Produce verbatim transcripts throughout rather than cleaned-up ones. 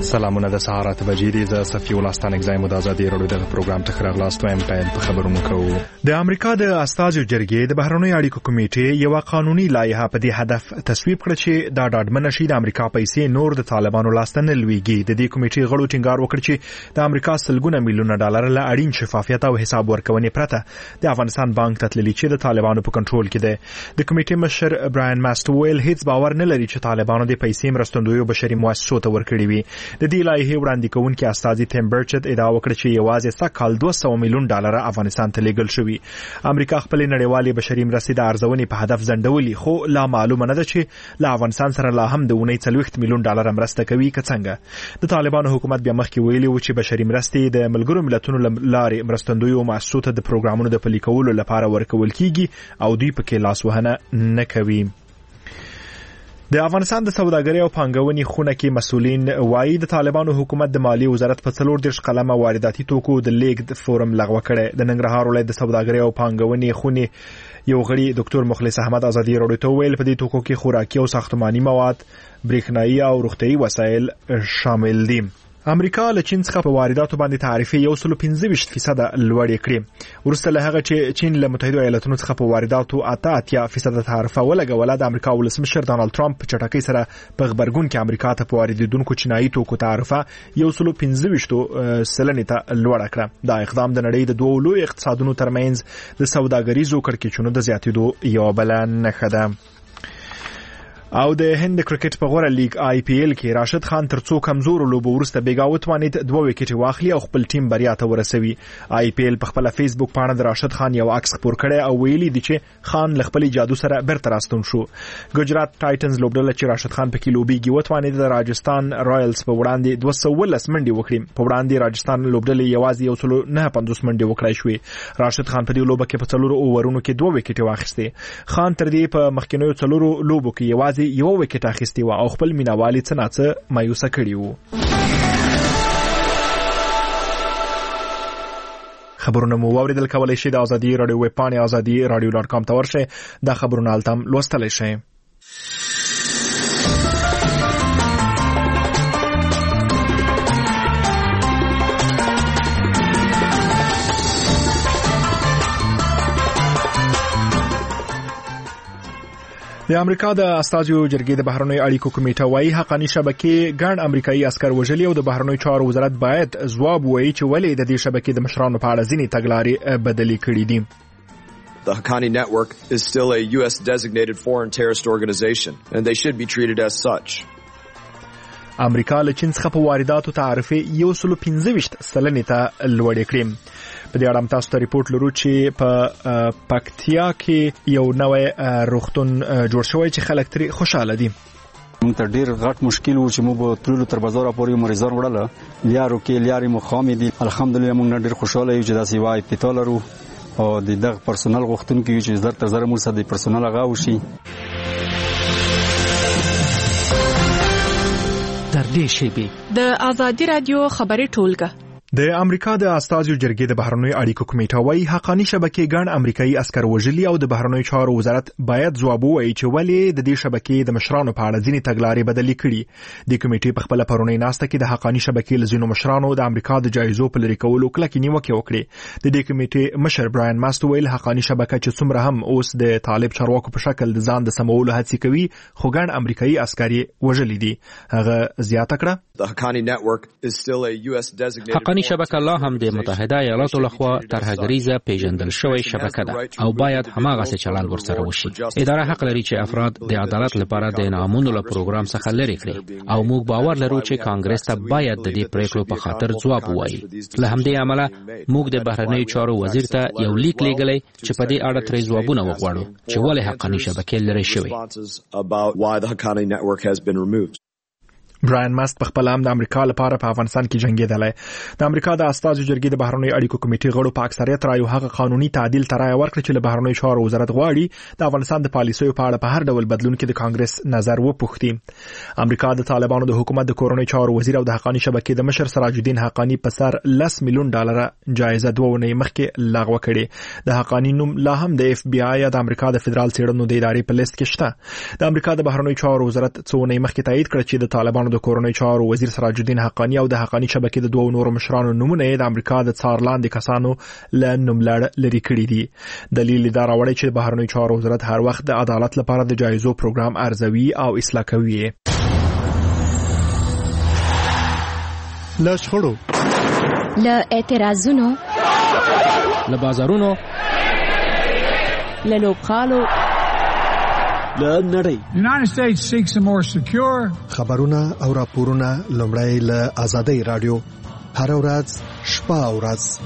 سلامونه د سهار اته بجې دي. زه صفي ولستان اگزایم د ازادي رادیو د پروګرام ته راغلاست وایم. پیل په خبرونو کوو. د امریکا د استازو جرګې د بهرنیو اړیکو کمیټې یو قانوني لایحه په دې هدف تصویب کړ چې دا ډاډمن شي د امریکا پیسې نور د طالبانو لاستنه لويږي. د دې کمیټې غړو ټینګار وکړ چې د امریکا سلګونه میلیونه ډالر له اړین شفافیت او حساب ورکونې پرته د افغانستان بانک ته تللي چې د طالبانو په کنټرول کې ده. د کمیټې مشر براین ماست ویل هیڅ باور نه لري چې طالبانو د پیسې مرستندویو بشري مؤسسو ته ورکړي وي. د دې لایحې وړاندې کوونکي استاذ تیم برچت ادعا وکړه چې یوازې سکهال دوه سوه میلیون ډالر افغانستان ته لیږل شوي. امریکا خپل نړیوالې بشري مرستې د ارزونې په هدف ځنډولې، خو لا معلومه نه ده چې له افغانستان سره لا هم د اونۍ څلوېښت میلیون ډالر مرسته کوي که څنګه. د طالبانو حکومت بیا مخکې ویلي و چې بشري مرستې د ملګرو ملتونو له لارې مرستندویو مؤسسو ته د پروګرامونو د پلي کولو لپاره ورکول کیږي او دوی پکې لاسوهنه نه کوي. د افغانستان د سوداګرۍ او پانګونې خونه کې مسؤلین وایي د طالبانو حکومت د مالی وزارت په څلور دېرش قلمه وارداتي توکو د لیږد فورم لغوه کړی. د ننګرهار ولایت د سوداګرۍ او پانګونې خونې یو غړي ډاکټر مخلص احمد ازادي راډیو ته ویل په دې توکو کې خوراکي او ساختماني مواد، برېښنایي او روغتیايي وسایل شامل دي. امریکا له چین څخه په وارداتو باندې تعرفې یو سل پنځه ویشت فیصد لوړې کړې. وروسته له هغه چې چین له متحده ایالاتونو څخه په وارداتو اته اتیا فیصد تعرفه ولګوله، د امریکا ولسمشر ډانلډ ټرمپ په چټکۍ سره په خبرګون کې امریکا ته په واردېدونکو چینایي توکو تعرفه یو سل پنځه ویشت سلنې ته لوړه کړه. دا اقدام د نړۍ د دوو لوی اقتصادونو ترمنځ د سوداګریزو کړکېچونو د زیاتېدو یوه بله نښه ده. او د هند کرکټ په غوړه لیگ آی پی ایل کې راشد خان تر څو کمزور لوبو ورسته بیګاوت وانید دوه وکټ واخلي او خپل ټیم بریا ته ورسوي. آی پی ایل په خپل فیسبوک پاڼه د راشد خان یو عکس خپور کړی او ویلي دی چې خان له خپل جادو سره برته راستون شو. ګجرات ټایټنز لوبډله چې راشد خان پکې لوبيږي وتوانید د راجستان رایلز په وړاندې دوه سوه ولس منډي وکړي. په وړاندې راجستان لوبډله یوازې یو سل نه پنځوس منډي وکړای شوې. راشد خان په دې لوبه کې په څلورو اوورونو کې دوه وکټ واخیسته. خان تر دې په مخکینیو څلورو لوبو کې یوازې یو وکټ اخیستی و او خپل مینوالي څه ناڅه مایوسه کړي وو. خبرونه مو واوریدل، کولای شئ د ازادي رادیو ویب پاڼې ازادي رادیو ډاټ کام ته ورشئ. دا خبرونه التم لوستلی شئ. د امریکا د استازو جرګې د بهرنیو اړیکو کمیټه وايي حقاني شبکې ګڼ امریکایي عسكر وژلي او د بهرنیو چارو وزارت باید ځواب ووایي چې ولې د دې شبکې د مشرانو په اړه ځینې تګلارې بدلې کړې دي. The Haqqani Network is still a U S designated foreign terrorist organization and they should be treated as such. امریکا له چین څخه په وارداتو تعرفې یو سل پنځه ویشت سلنې ته لوړې کړې. په دې اړه تاسو ته ریپورت لرو چې په پکتیا کې یو نوې روغتون جوړ شوی چې خلک ترې خوشاله دي. موږ ته ډیر غټ مشکل و چې موږ تللو تر بازار پورې مریضان وړل، لیارو کې لیارې مخامې دي. الحمدلله موږ ډیر خوشاله یو چې داسې وای پتا لرو او د دغه پرسونل غوښتونکو چې زر تر زر موږ سره د پرسونل هغه وشي. در دې شیبې د ازادي رادیو خبري ټولګه. د امریکا د استازو جرګې د بهرنیو اړیکو کمیټه وايي حقاني شبکې ګڼ امریکایي عسكر وژلي او د بهرنیو چارو وزارت باید ځواب ووایي چې ولې د دې شبکې د مشرانو په اړه ځینې تګلارې بدلې کړي. د کمیټې په خپل پرونی ناسته کې د حقاني شبکې له ځینو مشرانو د امریکا د جایزو په لري کولو کلکې نیوکې وکړې. د دې کمیټې مشر براین ماست ویل حقاني شبکه چې څومره هم اوس د طالب چارواکو په شکل د ځان د سمولو هڅې کوي، خو ګڼ امریکایي عسكر وژلي دي. هغه زیاته کړه The Haqqani Network is still a U S designated حقاني شبکه لا هم د متحده ایالاتو لخوا ترهګریزه پیژندل شوی شبکه ده او باید هماغسې چلند ورسره وشي. اداره حق لري چې افراد د عدالت لپاره د انعامونو له پروګرام څخه لرې کړي او موږ باور لرو چې کانګرس ته باید د دې پریکړو په خاطر ځواب ووایي. له همدې امله موږ د بهرنیو چارو وزیر ته یو لیک لیږلی چې په دې اړه ترې ځوابونه وغواړو چې ولې حقاني شبکې لرې شوې. براین ماست په خپل هم د امریکا لپاره په افغانستان کې جنگیدلی. د امریکا د استازو جرګې د بهرنیو اړیکو کمیټې غړو په اکثریت رایو هغه قانوني تعدیل ته رایه ورکړه چې له بهرنیو چارو وزارت غواړي د افغانستان د پالیسیو په اړه په هر ډول بدلون کې د کانګرس نظر وپوښتي. امریکا د طالبانو د حکومت د کورنۍ چارو وزیر او د حقاني شبکې د مشر سراج الدین حقاني په سر لس میلیون ډالر جایزه دوه ونې مخکې لغوه کړې. د حقاني نوم لا هم د اف بی آی د امریکا د فدرال څېړنو د ادارې په لیست کې شته. د امریکا د بهرنیو چارو وزارت څو ونې مخکې تایید کړ چې د طالبانو افغانستان د کورونی چارو وزیر سراج الدین حقانی او د حقانی شبکې د دوه نورو مشرانو نمونه د امریکا د څارلاندې کسانو له نوملړ لري کړی دي. دلیل دا راوړی چې بهرنی چارو وزارت هر وخت د عدالت لپاره د جایزو پروګرام ارزوي او اصلاح کوي. له شخړو، له اعتراضونو، له بازارونو، له لوبخالو، له نړۍ. United States seeks a more secure. خبرونه او راپورونه لومړی له آزادۍ رادیو هر ورځ شپه او ورځ.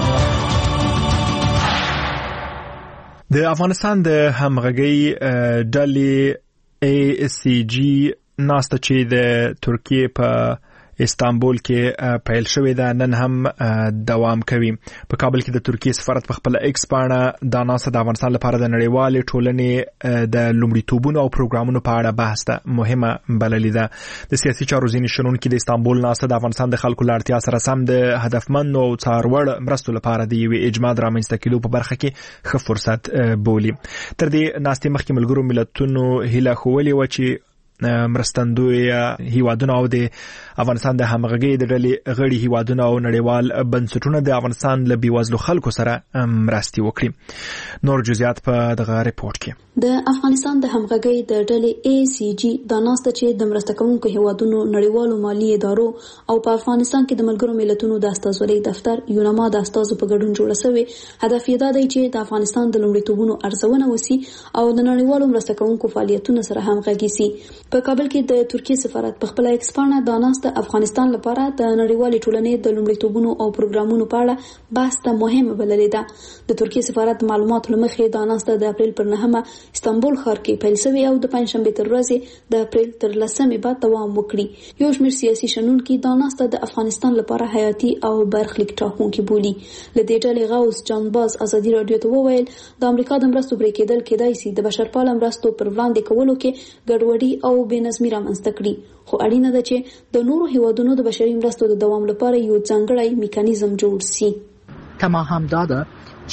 د افغانستان د همغږي ډلې ای سی جی ناسته چې د ترکیه په استانبول کې پیل شوې ده نن هم دوام کوي. په کابل کې د ترکیه سفارت په خپل ایکس باندې د ناسته د افغانستان لپاره د نړیوال ټولنې د لومړیتوبونو او پروګرامونو په اړه بحث ده مهمه بللې ده. د سیاسي چارو ځینې شنونکي د استانبول ناسته د افغانستان د خلکو له اړتیا سره سم د هدفمند او څارور مرستو لپاره د یوې اجماع رامنځته کېدو په برخه کې ښه فرصت بولي. تر دې ناستې مخکې ملګرو ملتونو هیله ښوولې وه چې مرستندوی هیوادونه او د افغانستان د همغږي د ډلې غړي هیوادونه او نړیوال بنسټونه د افغانستان له بیوزلو خلکو سره مرستې وکړي. نور جزئیات په دغه ریپورت کې. د افغانستان د همغږي د ډلې ای سی جی د ناسته چې د مرسته کوونکو هیوادونو نړیوالو مالی ادارو او په افغانستان کې د ملګرو ملتونو د استازولۍ دفتر یونما د استازو په ګډون جوړه شوې. هدف یې دا دی چې د افغانستان د لومړیتوبونو ارزونه وسی او د نړیوالو مرسته کوونکو فعالیتونو سره همغږي شي. په کابل کې د ترکیه سفارت په خپل ایکسپانه د ناسته افغانستان لپاره د نړیوالې ټولنې د لومړیتوبونو او پروګرامونو په اړه بحث ته مهمه بللې ده. د ترکیه سفارت معلومات لمخې د ناسته د اپریل پر نهمه استانبول ښار کې پیل شوې او د پنځشنبه تر ورځې د اپریل تر لسمې بعد دوام وکړي. یو شمېر سیاسي شنونکي د ناسته د افغانستان لپاره حیاتي او برخلیک ټاکونکي بولي. له دې ډلې غوث جانباز ازادي رادیو ته وویل د امریکا د مرستو پرې کېدل کېدای شي د بشرپاله مرستو پر وړاندې کولو کې ګډوډي او بېنظمي رامنځته کړي، خو اړینه ده چې د نورو هیوادونو د بشري مرستو د دوام لپاره یو ځانګړی میکانیزم جوړ شي. تما هم دا ده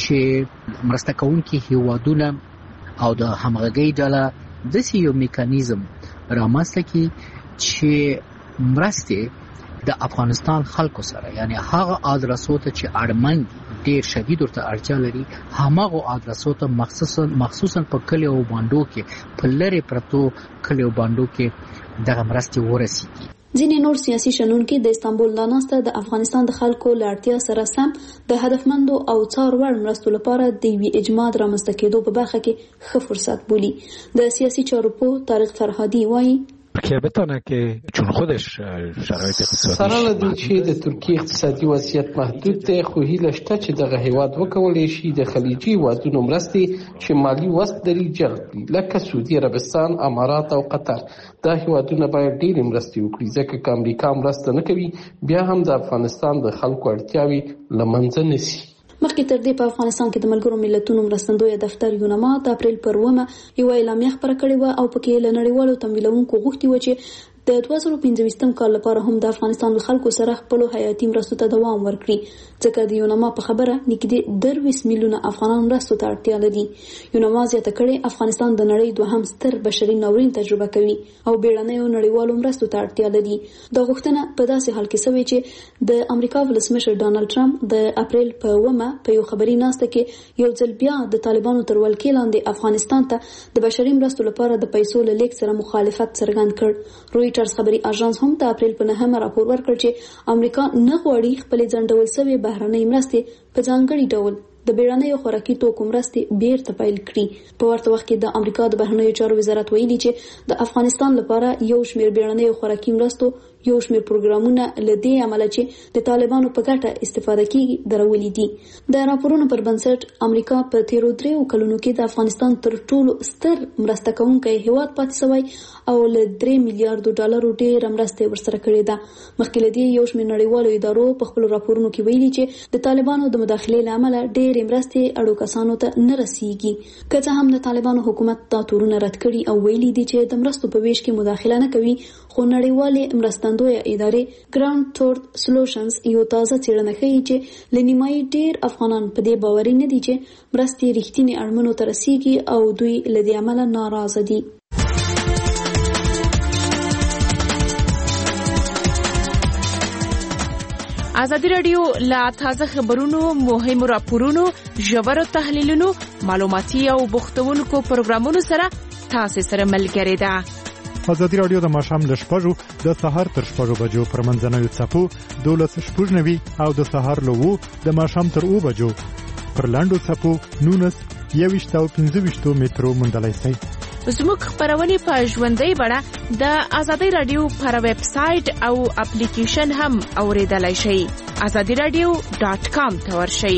چې مرسته کوونکي هیوادونه او د همغږۍ ډله داسې یو میکانیزم رامنځته کړي چې مرستې د افغانستان خلکو سره یعنی هغه ادرسو ته چې اړمن ډیر شدید ورته اړتیا لري همغه ادرسو ته مخصوصا مخصوصا په کلی او باندو کې په لری پرتو کلی او باندو کې دغه مرستې ورسیږي. ځینې نور سیاسي شنونکي د استانبول د ناسته د افغانستان د خلکو له اړتیا سره سم د هدفمندو او څارور مرستو لپاره د یوې اجماع رامنځته کېدو په برخه کې ښه فرصت بولي. د سیاسي چارو په طارق فرهادي وایي که بتونه که چون خودش شرایط اقتصادی سره لدی چې د ترکیه اقتصادي وضعیت محدود دی خو هیله شته چې دغه هیواد وکولای شي د خلیجي هیوادونو مرستې چې مالی وسط لري جلب کړي لکه سعودي عربستان، امارات او قطر. دا هیوادونه باید ډېرې مرستې وکړي ځکه که امریکا مرسته نه کوي بیا هم د افغانستان د خلکو اړتیاوې له منځه نیسي. مخکې تر دې په افغانستان کې د ملګرو ملتونو مرستندوی دفتر یونما د اپریل پر اوومه یوه اعلامیه خپره کړې وه او پکې له نړیوالو تمویلونکو غوښتي وه چې د دوه زره پنځه ویشتم کال لپاره هم د افغانستان له خلکو سره خپلو حیاتي مرستو ته دوام ورکړي ځکه د یونما په خبره نږدې درویشت میلیونه افغانان مرستو ته اړتیا لري. یونما زیاته کړې افغانستان د نړۍ دوهم ستر بشري ناورین تجربه کوي او بیړنیو نړیوالو مرستو ته اړتیا لري. دا غوښتنه په داسې حال کې شوې چې د امریکا ولسمشر ډانلډ ټرمپ د اپریل په اوومه په یو خبري ناسته کې یو ځل بیا د طالبانو تر ولکې لاندې افغانستان ته د بشري مرستو لپاره د پیسو له لیږد سره مخالفت څرګند کړ. رویټرز خبري اژانس هم د اپریل په نهمه راپور ورکړ چې امریکا نه غواړي خپل ځنډول شوی بهرنۍ مرستې په ځانګړي ډول د بیړنیو خوراکي توکو مرستې بیرته پیل کړي. په ورته وخت کې د امریکا د بهرنیو چارو وزارت ویلي چې د افغانستان لپاره یو شمېر بیړنیو خوراکي مرستو یو شمېر پروګرامونه له دې امله چې د طالبانو په ګټه استفاده کیږي درولي دي. د راپورونو پر بنسټ امریکا په تیرو دریو کلونو کې د افغانستان تر ټولو ستر مرسته کوونکی هیواد پاتې شوی او له درې میلیارډو ډالرو ډېره مرسته ورسره کړې ده. مخکې له دې یو شمېر نړیوالو ادارو په خپلو راپورونو کې ویلي چې د طالبانو د مداخلې له امله ډېرې مرستې اړو کسانو ته نه رسیږي. که څه هم د طالبانو حکومت دا تورونه رد کړي او ویلي دي چې د مرستو په ویش کې مداخله نه کوي، خو نړیوالې مرستندویه ادارې ګراوند ټورت سولوشنز یو تازه څېړنه ښیي چې له نیمایي ډېر افغانان په دې باوري نه دي چې مرستې رښتینې اړمنو ته رسیږي او دوی له دې امله ناراضه دي. ازادي رادیو لا تازه خبرونو، مهمو راپورونو، ژورو تحلیلونو، معلوماتي او بوختونکو پروګرامونو سره تاسو سره ملګری ده. ازادي رادیو د ماښام له شپږو د سهار تر شپږو بجو پر منځنوي څپو دولس شپږ نوي او د سهار له وو د ماښام تر اوو بجو پر لاندو څپو نونس یویشت او پنځه ویشتو مترو موندلای شئ. زموږ خبرونه په ژوندۍ بڼه د ازادي رادیو پر ویب سټ او اپلیکیشن هم اوریدلای شئ. ازادي رادیو ډاټ کام ته ورشئ.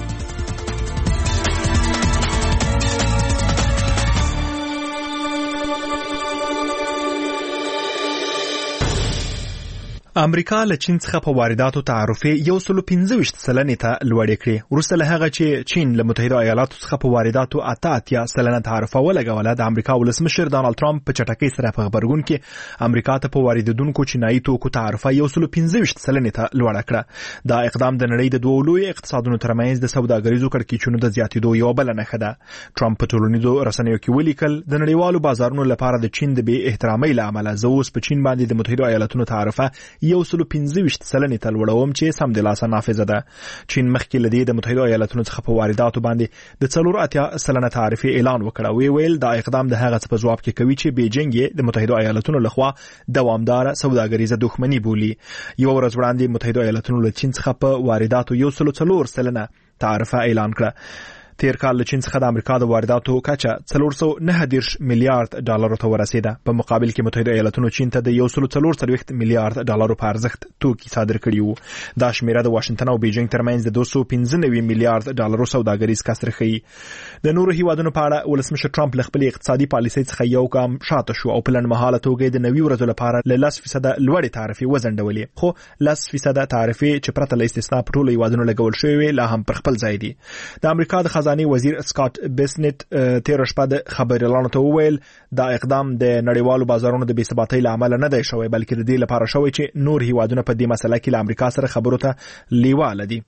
امریکا له چین څخه په وارداتو تعرفه یو سل پنځه ویشت سلنې ته لوړې کړې. وروسته له هغه چې چین له متحده ایالاتو څخه په وارداتو اته اتیا سلنه تعرفه ولګوله، د امریکا ولسمشر ډانلډ ټرمپ په چټکۍ سره په خبرګون کې امریکا ته په واردېدونکو چینایي توکو تعرفه یو سل پنځه ویشت سلنې ته لوړه کړه. دا اقدام د نړۍ د دوو لوی اقتصادونو ترمنځ د سوداګریزو کړکېچونو د زیاتېدو یوه بله نښه ده. ټرمپ په ټولنیزو رسنیو کې ولیکل، د نړیوالو بازارونو لپاره د چین د بې احترامۍ له امله زه اوس په چین باندې د متحده ایالاتونو تعرفه یو سل پنځه ویشت سلنې ته لوړوم چې سم د لاسه نافذه ده. چین مخکې له دې د متحده ایالاتونو څخه په وارداتو باندې د څلور اتیا سلنه تعرفه اعلان وکړ. وی ویل دا اقدام د هغه څه په جواب کې کوي چې بیجینګ یې د متحده ایالاتونو لخوا دوامدار سوداګریزه دښمني بولي. یو ورځ وړاندې متحده ایالاتونو له چین څخه په وارداتو یو سل څلور سلنه تعرفه اعلان کړه. تیر کال له چین څخه د امریکا د وارداتو کچه څلور سوه نهه دېرش میلیارډ ډالرو ته ورسېده. په مقابل کې متحده ایالاتونو چین ته د یو سل څلور څلوېښت میلیارډ ډالرو په ارزښت توکي صادر کړي وو. دا شمیره د واشنګټن او بیجینګ ترمنځ د دوه سوه پنځه نوي میلیارډ ډالرو سوداګریز کسر ښیي. د نورو هیوادونو په اړه ولسمشر ټرمپ له خپلې اقتصادي پالیسۍ څخه یو ګام شاته شو او په لنډمهاله توګه د نوي ورځو لپاره له لس فیصده لوړې تعرفې وځنډولې، خو لس فیصده تعرفې چې پرته له استثنا په ټولو هیوادونو لګول شوې لا هم پر خپل ځای دي. د امریکا د خزانې وزیر سکاټ بیسنت تیر شپه د خبريالانو ته وویل دا اقدام د نړیوالو بازارونو د بې ثباتۍ له امله نه دی شوی، بلکې د دې لپاره شوی چې نور هیوادونه په دې مسله کې له امریکا سره خبرو ته لیواله دي.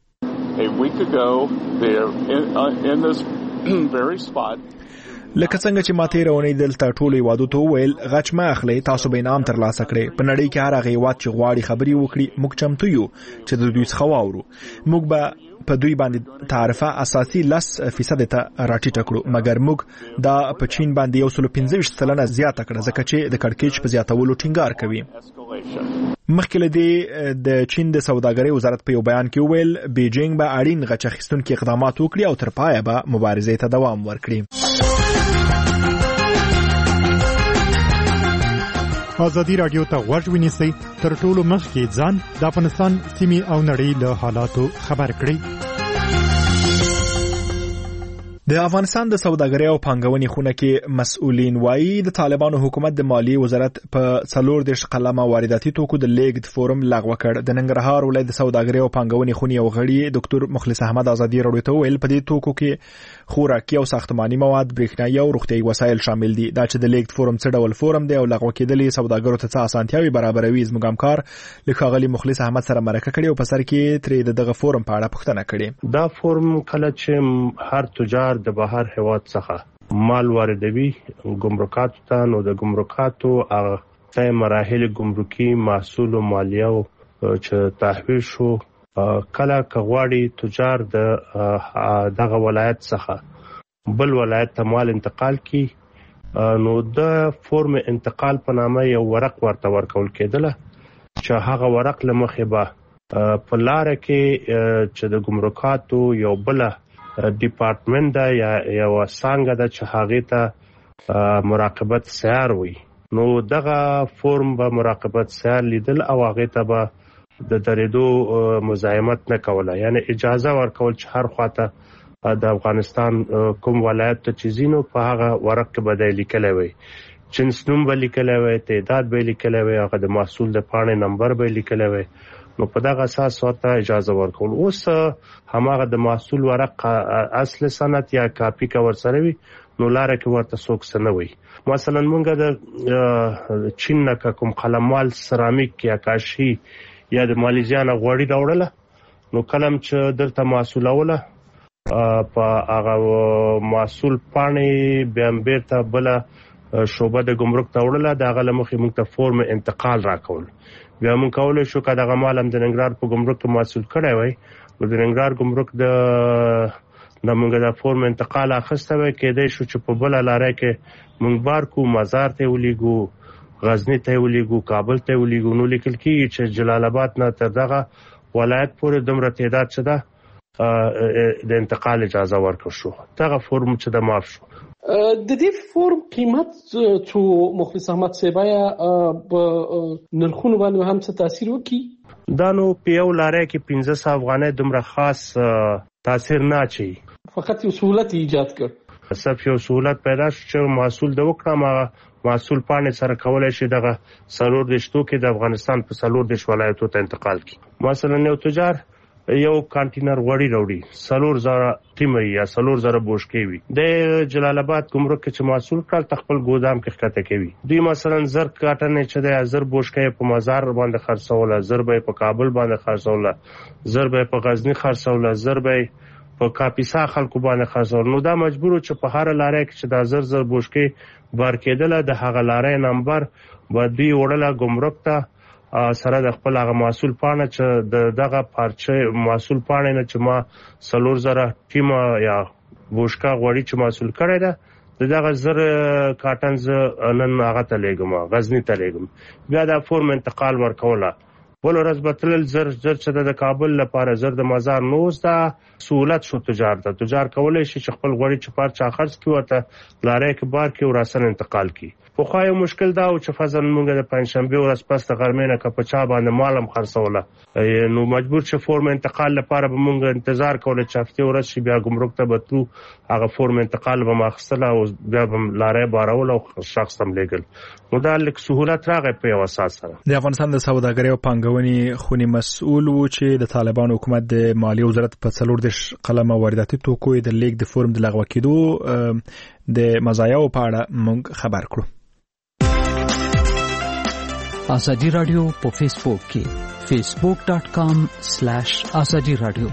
لکه څنګه چې ما تیر اونۍ دلته ټولو هیوادو ته وویل غچ مه اخلئ، تاسو به انعام ترلاسه کړئ. په نړۍ کې هر هغه هیواد چې غواړي خبرې وکړي موږ چمتو یو چې د دوی څخه واورو. موږ به په دوی باندې تعرفه اساسي لس فیصد ته راټیټه کړو، مګر موږ دا په چین باندې یو سل پنځه ویشت سلنه زیاته کړه ځکه چې د کړکېچ په زیاتولو ټینګار کوي. مخکې له دې د چین د سوداګرۍ وزارت په یو بیان کې وویل بیجینګ به اړین غچ اخیستونکي اقدامات وکړي او تر پایه به مبارزې ته دوام ورکړي. ازادي رادیو ته غوږ ونیسئ، تر ټولو مخکې ځان د افغانستان سیمې او نړۍ له حالاتو خبر کړئ. د افغانستان د سوداګرۍ او پانګونې خونه کې مسؤلین وایي د طالبانو حکومت د مالیې وزارت په څلور دېرش قلمه وارداتي توکو د لیږد فورم لغوه کړ. د ننګرهار ولایت د سوداګرۍ او پانګونې خونې یو غړي ډاکټر مخلص احمد ازادي راډیو ته ویل په دې توکو کې خوراکي او ساختماني مواد، برېښنايي او روغتیايي وسایل شامل دي. دا چې د لیږد فورم څه ډول فورم دی او لغوه کېدل یې سوداګرو ته څه اسانتیاوې برابروي، زموږ همکار له ښاغلي مخلص احمد سره مرکه کړې او په سر کې ترې د دغه فورم په اړه پوښتنه کړې. دا فورم کله چې هر تجار د بهر هیواد څخه مال واردوي ګمرکاتو ته، نو د ګمرکاتو هغه مراحل ګمرکي محصول او مالیه چې تحویل شو کله کغواړي تجار د دغه ولایت څخه بل ولایت ته مال انتقال کی، نو د فورم انتقال په نامه یو ورق ورته ورکول کېدله چې هغه ورق لمخې به په لار کې چې د ګمرکاتو یو بل ډیپارټمنټ دا یا یو څنګه د چې هغه ته مراقبت سیار وي، نو دغه فورم به مراقبت سیار لیدل او هغه ته به د درېدو مزاحمت نه کوله، یعنی اجازه ورکول چې هر خواته د افغانستان کوم ولایت ته چیزینو په هغه ورق کې به لیکلی وي، جنس نوم به لیکلی وي، تعداد به لیکلی وي، هغه د محصول د پاڼې نمبر به لیکلی وي، نو په دغه اساس ورته اجازه ورکول. اوس هماغه د محصول ورق اصل سند یا کاپی کا ورسره وي، نو لاره کې ورته څوک څه نه وي. مثلا مونږ د چین نه کوم قلموال سرامیک یا کاشي یا د مالیزیا نه غوړي راوړله، نو کلم چې درته محصولوله په هغه محصول پاڼې بیا بیرته بله شوبه د ګمرک ته وړله د هغه لمخې موږ ته فورم انتقال راکول. بیا موږ کولای شو که دغه مال هم د ننګرهار په ګمرک کې محصول کړی وای نو د ننګرهار ګمرک د د موږ د فورم انتقال اخیسته وای کېدای شو چې په بله لاره کې موږ بار کو مزار ته ولیږو غزني ته ولیږو کابل ته ولیږو نو لیکل کېږي چې جلال آباد نه تر دغه ولایت پورې دومره تعداد څه ده د انتقال اجازه ورکړ شو. دغه فورم چې د معاف شو د دې فورم قیمت څو مخلص احمد صاحبایا په نرخونو باندې هم څه تاثیر وکړي؟ دا نو په یو لاره کې پنځه سوه افغانۍ دومره خاص تاثیر نه اچوي، فقط یو سهولت ایجاد کړ. صرف یو سهولت پیدا شو چې محصول د وکړم هغه محصول پانې سره کولی شي دغه څلور دېرشتو کې د افغانستان په څلور دېرش ولایتو ته انتقال کړي. مثلا یو تجار یو کانټینر غوړي راوړي څلور زره ټیمه یا څلور زره بوشکې وي د جلال آباد ګمرک کې چې محصول کړل خپل ګودام کې ښکته کوي. دوی مثلا زر کاټنې چې د زر بوشکې په مزار باندې خرڅوله، زر به په کابل باندې خرڅوله، زر به په غزنی خرڅوله، زر به په کاپیسا خلکو باندې خرڅول. نو دا مجبور چې په هر لاره کې چې د زر زر بوشکې بار کېدله د هغه لاره نمبر به دوی وړله ګمرک ته سره د خپل هغه محصول پانه چې د دغه پارچه محصول پانه نه چې ما څلور زره ټیمه یا بوشکا غوړي چې محصول کړی ده دغه زر کاټن ز نن هغه ته لېږم غزنی ته لېږم. بیا د فورم انتقال ورکوله بل ورځ به تلل زر زر چې د کابل لپاره زر د مزار نوز ده سهولت شو تجار ته. تجار کولی شي چې خپل غوړي چې پارچه خرڅ کړي ورته لاره کې بار کې وراسن انتقال کړي. پخوا یو مشکل دا و چې فضل موږ د پنجشنبې ورځ پس د غرمې نه که په چا باندې مال هم خرڅوله نو مجبور چې فورم انتقال لپاره به موږ انتظار کوله چې هفتې ورځ شي بیا ګمرک ته به تلو هغه فورم انتقال به م اخیستله او بیا به م لاره بارول او شخص ته م لېږل. نو دا لږ سهولت راغی په یو اساس سره. د افغانستان د سوداګرۍ او پانګونې خونې مسؤل و چې د طالبان حکومت د مالیې وزارت په څلور دېرش قلمه وارداتي توکو د لیږد د فورم د لغوه کېدو د مزایاو په اړه موږ خبر کړو. آزادی رادیو په فیسبوک کې فیسبوک ډاٹ کام سلیش آزادی رادیو.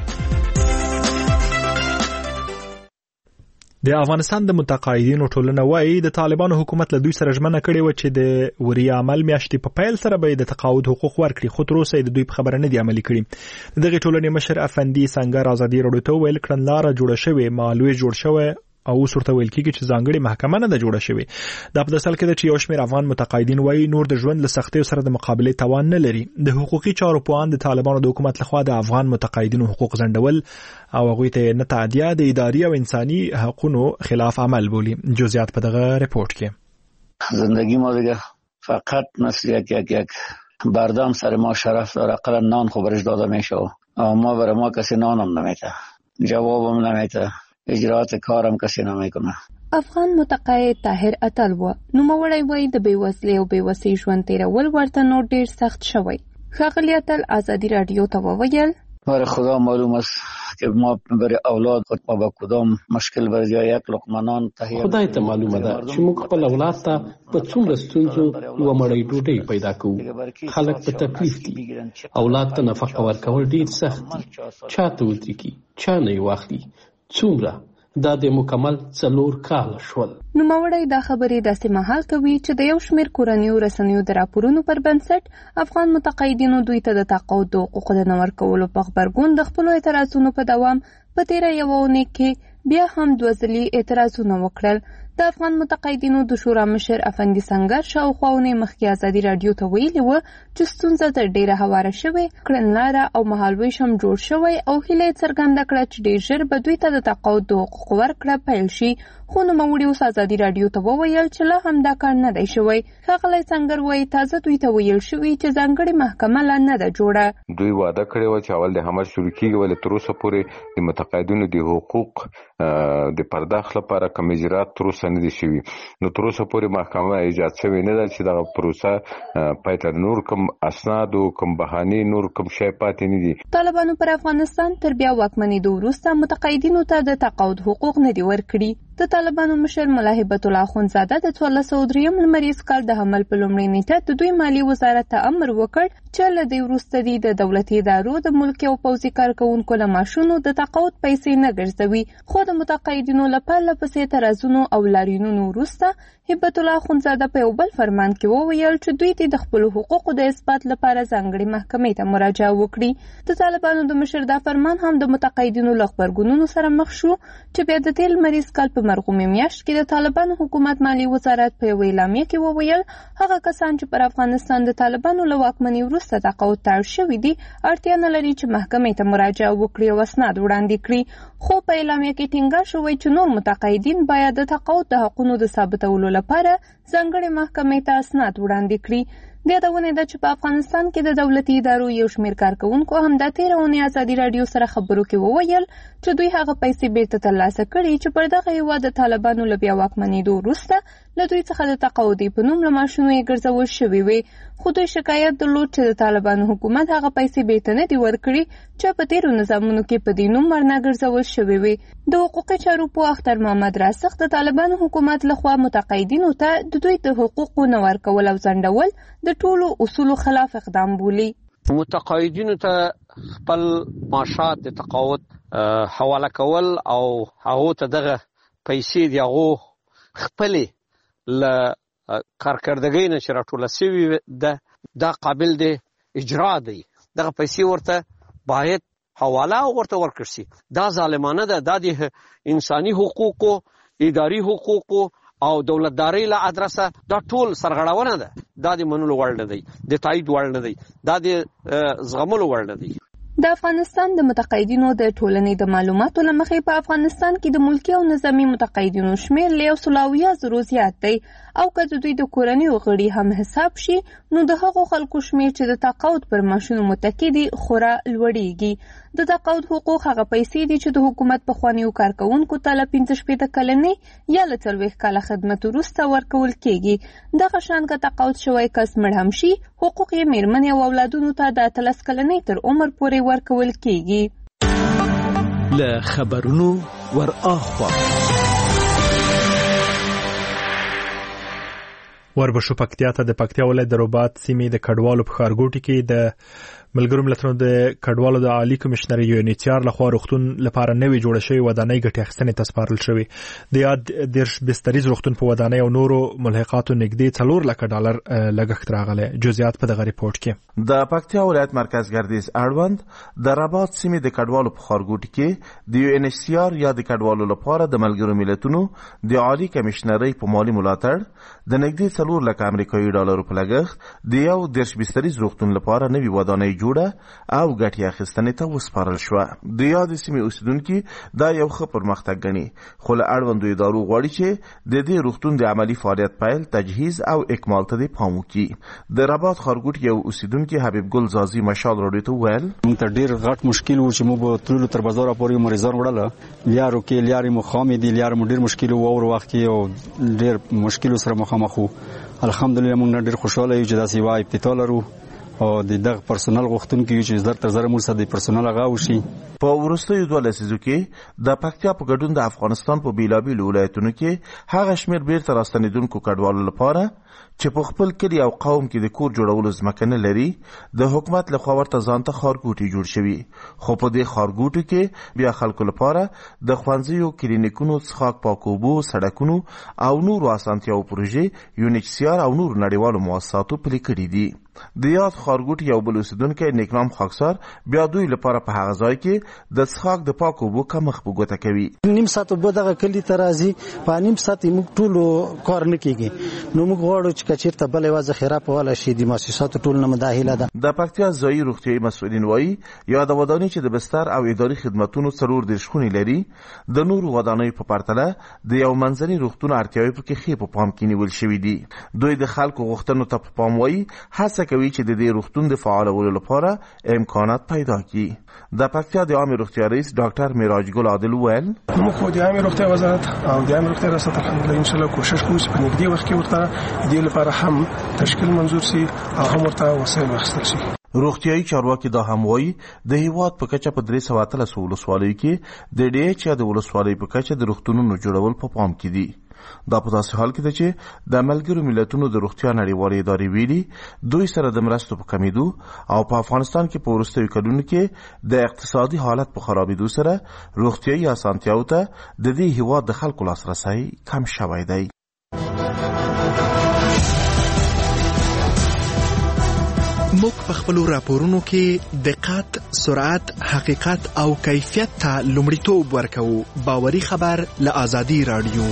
د افغانستان د متقاعدینو ټولنه وايي د طالبانو حکومت له دوی سره ژمنه کړې و چې د وریا عمل میاشتې په پیل سره به د تقاعد حقوق ورکړي، خو تر اوسه د دوی په خبره نه دي عملي کړي. دغه ټولنې مشر افندي سنگر آزادی رادیو ته ویل کړنلاره جوړه شوې مالوي جوړ شوی او ورته ویل کېږي چې ځانګړي محکمه نه ده جوړه شوې. دا په داسل کې ده چې یو شمېر افغان متقاعدین وایي نور د ژوند له سختیو سره د مقابلې توان نه لري. د حقوقي چارو پوهان د طالبانو د حکومت لخوا د افغان متقاعدینو حقوق ځنډول او هغوی ته نه تعدیه د اداري او انساني حقوقو خلاف عمل بولي. جزئیات په دغه رپورت کې. زندگی ما دیگه فقط مثل یک یک یک بردام سر ما شرف داره، اقلا نان خبرش داده میشه و ما برای ما کسی نانم نمیده، جوابم نمیده، اجرات کارم کسی نمیکنه. افغان متقاعد طاهر اتل و نوموړی وایي د بېوزلۍ او بېوسۍ ژوند تېرول ورته نور ډېر سخت شوی. ښاغلي اتل ازادي راډیو ته وویل برای خدا معلوم است که ما برای اولاد خود ما با کدام مشکل برای یک لقمه نان تهیه خدای ته معلومه ده چې موږ خپل اولاد ته په څومره ستونزو یوه مړۍ ډوډۍ پیدا کوو. خلک په تکلیف دي، اولاد ته نفقه ورکول ډېر سخت دي. چا ته ودرېږي، چا نه یې واخلي، څومره دا د مکمل څلور کاله شول. نوموړی دا خبرې داسې مهال کوي چې د یو شمېر کورنیو رسنیو د راپورونو پر بنسټ افغان متقاعدینو دوی ته د تقاعد د حقوقو د نه ورکولو په غبرګون د خپلو اعتراضونو په دوام په تېره یوه اونۍ کې بیا هم دوه ځلې اعتراضونه وکړل. د افغان متقاعدینو د شورا مشر افندي سنگر شاوخوا اونۍ مخکې ازادي راډیو ته ویلي وه چې ستونزه تر ډېره هواره شوې، کړنلاره او مهالویش هم جوړ شوی او هیله یې څرګنده کړه چې ډېر ژر به دوی ته د تقاعد د حقوقو ورکړه پیل شي. خو نوموړي اوس ازادي راډیو ته وویل چې لا هم دا کار نه دی شوی. ښاغلی سنگر وایي تازه دوی ته ویل شوي چې ځانګړې محکمه لا نه ده جوړه. دوی وعده کړې وه چې اول د حمل شروع کېږي، ولې تر اوسه پورې د متقاعدینو د حقوق د پرداخت لپاره کوم اجرات تر اوسه نه دي شوي. نو تر اوسه پورې محکمه ایجاد شوې نه ده چې دغه پروسه پای ته نور کوم اسناد او کوم بهانې نور کوم شی پاتې نه دي. طالبانو پر افغانستان تر بیا واکمنېدو وروسته متقاعدینو ته د تقاعد حقوق نه دي ورکړي. د طالبانو مشر ملا هیبت الله اخوندزاده د څوارلس سوه درېیم لمریز کال د حمل په لومړۍ نیټه د دوی مالیې وزارت ته امر وکړ چې له دې وروسته دي د دولتي ادارو د ملکي او پوځي کارکوونکو له معاشونو د تقاعد پیسې نه ګرځوي. خو د متقاعدینو له پرله پسې اعتراضونو او لاریونونو وروسته هبت الله اخوندزاده په یو بل فرمان کې وویل چې دوی ته د خپلو حقوقو د اثبات لپاره ځانګړې محکمې ته مراجعه وکړي. د طالبانو د مشر دا فرمان هم د متقاعدینو له غبرګونونو سره مخ شو چې بیا د تېر لمریز کال په مرغومې میاشت کې د طالبانو حکومت مالي وزارت په یوه اعلامیه کې وویل هغه کسان چې پر افغانستان د طالبانو له واکمنۍ وروسته تقاعد ته اړ شوي دي اړتیا نه لري چې محکمې ته مراجعه وکړي او اسناد وړاندې کړي. خو په اعلامیه کې ټینګار شوی چې نور متقاعدین باید د تقاعد د حقونو د ثابتولو لپاره ځانګړې محکمې ته اسناد وړاندې کړي. د یادونې ده چې په افغانستان کې د دولتي ادارو یو شمېر کارکوونکو همدا تېره اونۍ ازادي راډیو سره خبرو کې وویل چې دوی هغه پیسې بیرته ترلاسه کړي چې پر دغه هېواد د طالبانو له بیا واکمنېدو وروسته له دوی څخه د تقاعدي په نوم له معاشونو یې ګرځول شوي وې. خو دوی شکایت درلود چې د طالبانو حکومت هغه پیسې بیرته نه دي ورکړي چې په تېرو نظامونو کې په دې نوم ورنه ګرځول شوي وې. د حقوقي چارو پوه اختر محمد راسخ د طالبانو حکومت لخوا متقاعدینو ته د دوی د حقوقو نه ورکول او ځنډول د ټولو اصولو خلاف اقدام بولي. متقاعدینو ته خپل معاشات د تقاعد حواله کول او هغه ته دغه پیسې دی هغه خپلې ل کارکردګۍ نه چې راټوله شوې ده دا قابل دی اجرا دی. دغه پیسې ورته باید حواله ورته ورکړل شي. دا ظالمانه ده. دا د انساني حقوقو اداري حقوقو او دولتداري له ادرسه دا ټول سرغړونه ده. دا د منلو وړ نه دی، د تایید وړ نه دی، دا د زغملو وړ نه دی. د افغانستان د متقاعدینو د ټولنې د معلوماتو له مخې په افغانستان کې د ملکي او نظامي متقاعدینو شمېر له یو سل او اویا زرو زیات دی او که د دوی د کورنیو غړي هم حساب شي نو د هغو خلکو شمېر چې د تقاعد پر معاشونو متکي دي خورا لوړیږي. د تقاعد حقوق هغه پیسې دي چې د حکومت پخوانیو کارکوونکو ته له پنځه شپېته کلنۍ یا له څلوېښت کاله خدمت وروسته ورکول کېږي. دغه شان که تقاعد شوی کس مړ هم شي حقوق یې مېرمنې او اولادونو ته د اتلس کلنۍ تر عمر پورې ورکول کېږي. له خبرونو ور اخوا وربشو پکتیا ته د پکتیا ولایت د رباط سیمې د کډوالو په ښارګوټي کې د ملګرو ملتونو د کډوالو د عالی کمشنر یو ان ایچ آر لخوا روغتون لپاره نوې جوړه شوې ودانۍ ګټې اخیستنې ته سپارل شوې. د یاد دیرش بستریز روغتون په ودانۍ او نورو ملحقاتو نږدې څلور لکه ډالر لګښت راغلی. جزئیات په دغه ریپورت کې. د پکتیا ولایت مرکز ګردیز اړوند د رباط سیمې د کډوالو په ښارګوټي کې د یو ان ایچ آر یا د کډوالو لپاره د ملګرو ملتونو د عالی کمشنرۍ په مالی ملاتړ د نږدې څلور لکه امریکایي ډالرو په لګښت د یو دیرش بستریز روغتون لپاره نوې ودانۍ جوړه او ګټې اخیستنې ته وسپارل شوه. د یاد سیمې اوسیدونکي دا یو ښه پرمختګ ګڼي خو له اړوندو ادارو غواړي چې د دې روغتون د عملي فعالیت پیل تجهیز او اکمال ته پام وکړي. د رباط ښارګوټي یو اوسیدونکي حبیب ګل زازي مشال راډیو ته وویل موږ ته ډېر غټ مشکل و چې موږ به تللو تر بازاره پورې مریضان وړله لیارو کې لیارې مو خامې دي لیارې مو ډېر مشکل و اور وخت کې او ډېر مشکلو سره مخامخ وو. الحمدلله موږ ډېر خوشاله یو چې داسې یوه ابتدا لرو او د دغه پرسونل غوښتونکي یو چې زر تر زره موږ سره د پرسونل هغه وشي. په وروستیو دوه لسیزو کې د پکتیا په ګډون د افغانستان په بیلابیلو ولایتونو کې هغه شمېر بیرته راستنېدونکو کډوالو لپاره چې په خپل کلي او قوم کې د کور جوړولو ځمکه نه لري د حکومت لخوا ورته ځانته ښارګوټي جوړ شوي. خو په دې ښارګوټو کې بیا خلکو لپاره د ښوونځیو، کلینیکونو، څښاک پاکو اوبو، سړکونو او نورو اسانتیاو پروژې یو ان ایچ سی آر او نورو نړیوالو مؤسساتو پلي کړي دي. د یاد ښارګوټي یو بل اوسیدونکی نیکنام خاکسار بیا دوی لپاره په هغه ځای کې د څښاک د پاکو اوبو کمښت په ګوته کوي. نیم ساعت اوبه دغه کلي ته راځي په نیم ساعت موږ ټولو کار نه کېږي نو موږ غواړو چې کچېرته بله یوه ذخیره په واله شي د مؤسساتو ټول نه مداخله ده. د پکتیا ځایي روغتیایي مسؤلین وایي یا د ودانۍ چې د بستر او اداري خدمتونو څلور دېرش خونې لري د نورو ودانیو په پرتله د یو منځني روغتون اړتیاوې پکې ښې په پام کې نیول شوي دي. دوی د خلکو غوښتنو ته په پام وایي هڅه کوي چې د دې روغتون د فعالولو لپاره امکانات پیدا کړي. د پکتیا د عامې روغتیا رئیس ډاکټر معراج ګل عادل وویل موږ خو د عامې روغتیا وزارت او د عامې روغتیا ریاست الحمدلله انشاءالله کوشش کوو چې په نږدې وخت کې ورته د دې لپاره هم تشکیل منظور سي او هم ورته وسایل واخیستل شي. روغتیایي چارواکي دا هم وایي د هیواد په کچه په درې سوه اتلس ولسوالیو کې د ډي ایچ یا د ولسوالۍ په کچه د روغتونونو جوړول په پام کې دي. دا په داسې حال کې ده چې د ملګرو ملتونو د روغتیا نړیوالې ادارې ویلي دوی سره د مرستو په کمیدو او په افغانستان کې په وروستیو کلونو کې د اقتصادي حالت په خرابېدو سره روغتیایي اسانتیاو ته د دې هیواد د خلکو لاسرسی کم شوی دی. موږ په خپلو راپورونو کې دقت، سرعت، حقیقت او کیفیت ته لومړیتوب ورکوو. باوري خبر له آزادي رادیو.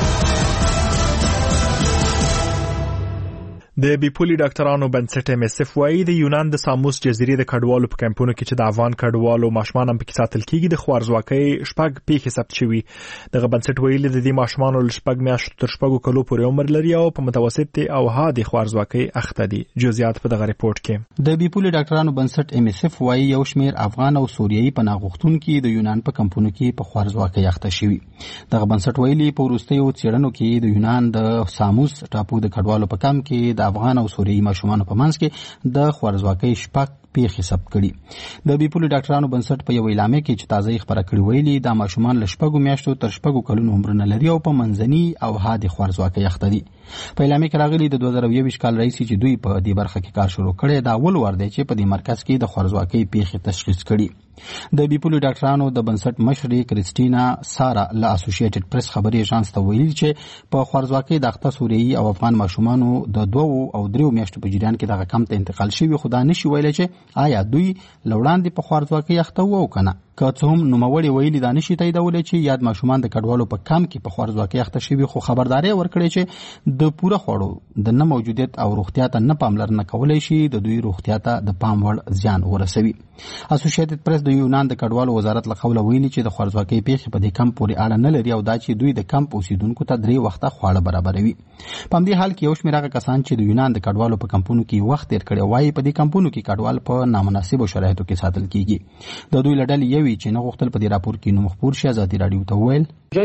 د بیپولي ډاکټرانو بنسټ ام اس اف وايي د یونان د ساموس جزیرې د کډوالو په کمپونو کې چې د افغان کډوالو ماشومان هم پکې ساتل کیږي د خوارزواکۍ شپږ پیښې ثبت شوي. دغه بنسټ ویلي د دې ماشومان له شپږ میاشتو تر شپږو کلو پورې عمر لري او په متوسط او حادي خوارزواکۍ اخته دي. جزئیات په دغه ریپورت کې. د بیپولي ډاکټرانو بنسټ ام اس اف وايي یو شمېر افغان او سوریایي پناه غوښتونکي د یونان په کمپونو کې په خوارزواکۍ اخته شوي. دغه بنسټ ویلي په وروستیو څېړنو کې د یونان د ساموس ټاپو د کډوالو په کمپ کې د افغان او سوریایي ماشومانو په منځ کې د خوارزواکۍ شپږ پیښې ثبت کړي. د بیپولي ډاکټرانو بنسټ په یو اعلامیه کې چې تازه یې خبره کړې ویلي دا ماشومان له شپږو میاشتو تر شپږو کلونو عمر نه لري او په منځني او حادي خوارزواکۍ اخته دي. په اعلامیه کې راغلي د دوه زره یوویشت کال راهیسې چې دوی په دې برخه کې کار شروع کړی دا اول وار دی چې په دې مرکز کې د خوارزواکۍ پیښې تشخیص کړي. د بیپولي ډاکټرانو د بنسټ مشرې کریسټینا سارا له اسوسییټډ پریس خبري ایجنس ته ویلي چې په خوارزواکۍ د اخته سوریایي او افغان ماشومانو د دوو او دریو میاشتو په جریان کې دغه کم ته انتقال شوي، خو دا نشي ویلی چې آیا دوی له وړاندې په خوارزواکۍ اخته وو او که نه. که څه هم نوموړي ویلي دا نشي تاییدولی چې یاد ماشومان د کډوالو په کم کې په خوارزواکۍ اخته شوي، خو خبرداری ورکړې چې د پوره خوړو د نه موجودیت او روغتیا ته نه پاملرنه کولی شي د دوی روغتیا ته د پام وړ زیان ورسوي. اسوسییټډ پریس د یونان د کډوالو وزارت له قوله ویلي چې د خوارزواکۍ پیښې په دې کمپ پورې اړه نه لري او دا چې دوی د کمپ اوسیدونکو ته درې وخته خواړه برابروي. په همدې حال کې یو شمېر هغه کسان چې د یونان د کډوالو په کمپونو کې وخت تېر کړی وایي په دې کمپونو کې کډوال په نامناسبو شرایطو کې ساتل کیږي. د دوی له ډلې یوې چې نه غوښتل په دې راپور کې نوم خپور شي ازادي راډیو ته وویل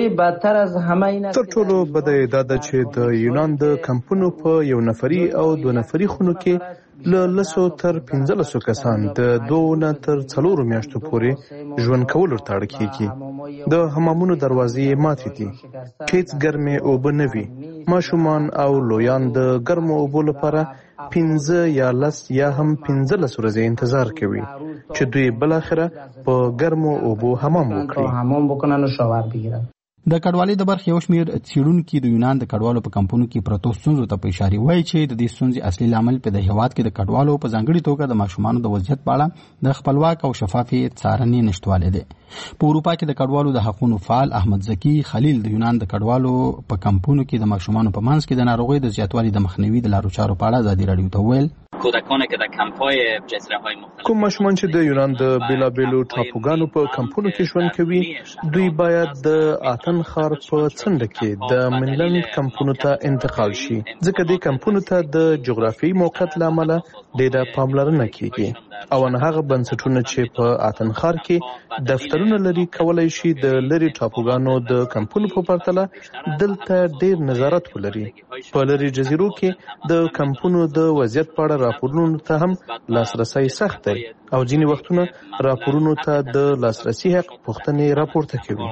تر ټولو بده دا ده چې د یونان د کمپونو په یو نفري او دو نفري خونو کې له لسو تر پنځلسو کسان د دوه نه تر څلورو میاشتو پورې ژوند کولو ته اړ کېږي. د حمامونو دروازې ماتې دي، هیڅ ګرمې اوبه نه وي. ماشومان او لویان د ګرمو اوبو لپاره پنځه یا لس یا هم پنځلس ورځې انتظار کوي چې دوی بالاخره په ګرمو اوبو حمام وکړي. د کډوالۍ د برخې یو شمېر څېړونکي د یونان د کډوالو په کمپونو کې پرتو ستونزو ته په اشاره وایي چې د دې ستونزې اصلي لامل په د هېواد کې د کډوالو په ځانګړې توګه د ماشومانو د وضعیت په اړه د خپلواک او شفافې څارنې نشتوالی دی. په اروپا کې د کډوالو د حقونو فعال احمد زکي خلیل د یونان د کډوالو په کمپونو کې د ماشومانو په منځ کې د ناروغۍ د زیاتوالي د مخنیوي د لارو چارو په اړه ازادي راډیو ته وویل کوم ماشومان چې د یونان د بیلابیلو ټاپوګانو په کمپونو کې ژوند کوي دوی باید د آتن ښار په څنډه کې د منلند کمپونو ته انتقال شي ځکه دې کمپونو ته د جغرافیایي موقعیت له امله ډېره پاملرنه کیږي او نه هغه بنسټونه چې په آتن ښار کې دفترونه لري کولای شي د لري ټاپوګانو د کمپونو په پرتله دلته ډېر نظارت ولري. په لري جزیرو کې د کمپونو د وضعیت په اړه راپورونو ته هم لاسرسی سخت دی او ځینې وختونه راپورونو ته د لاسرسي حق پوښتنې راپورته کوي.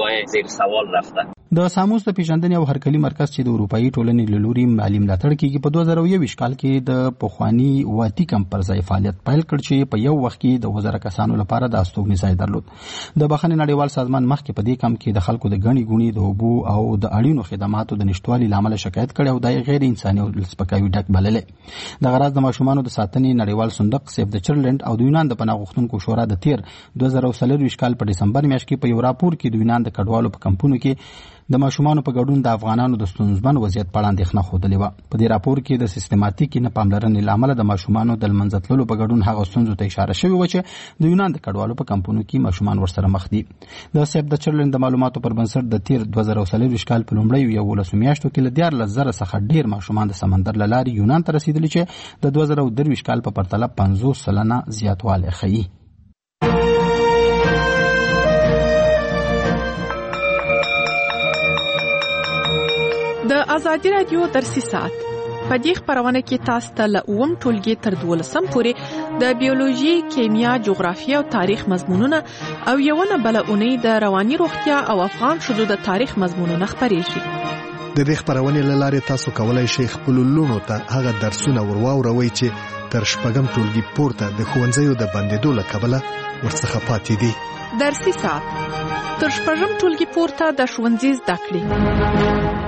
د ساموس د پیژندنې او هرکلي مرکز چې د اروپایي ټولنې له لوري مالي ملاتړ کیږي په دوه زره یوویشت کال کې د پخواني واتی کمپ پر ځای فعالیت پیل کړ چې په یو وخت کې د وزره کسانو لپاره د استوګنې ځای درلود. د بخښنې نړیوال سازمان مخکې په دې کمپ کې د خلکو د ګڼې ګوڼې د اوبو او د اړینو خدماتو د نشټوالي له امله شکایت کړی او دا یې غیر انساني او سپکاوي ډک بللی. دغه راز د ماشومانو د ساتنې نړیوال صندوق سیف د چلډرن او د یونان د پناه غوښتونکو شورا د تیر دوه زره څلرویشت کال په ډسمبر میاشت کې په یو راپور کې د یونان د کډوالو په کمپونو کې د ماشومانو په ګډون د افغانانو د ستونزمن وضعیت په اړه اندېښنه ښودلې وه. په دې راپور کې د سیستماتیکې نه پاملرنې له امله د ماشومانو د لمنځه تللو په ګډون هغه ستونزو ته اشاره شوې وه چې د یونان د کډوالو په کمپونو کې ماشومان ورسره مخ دي. د سیف د چلډرن د معلوماتو پر بنسټ د تیر دوه زره څلرویشت کال په لومړیو یولسو میاشتو کې له دیارلس زره څخه ډېر ماشومان د سمندر له لارې یونان ته رسېدلي چې د دوه زره درویشت کال په پرتله پنځوس سلنه زیاتوالی ښیي. د ازادي رادیو درسي ساعت په دې خبرونه کې تاسو ته له اووم ټولګي تر دولسم پورې د بیولوژي، کیمیا، جغرافیه او تاریخ مضمونونه او یو نه بل اونۍ د رواني روغتیا او افغان شذو د تاریخ مضمونونه خبرېږي. د دې خبرونې له لارې تاسو کولای شئ خپل لونو ته هغه درسونه ورواوروئ چې تر شپږم ټولګي پورته د ښوونځیو د بندېدو له کبله ورڅخه پاتې دي. درسي ساعت تر شپږم ټولګي پورته د ښوونځي زده کړې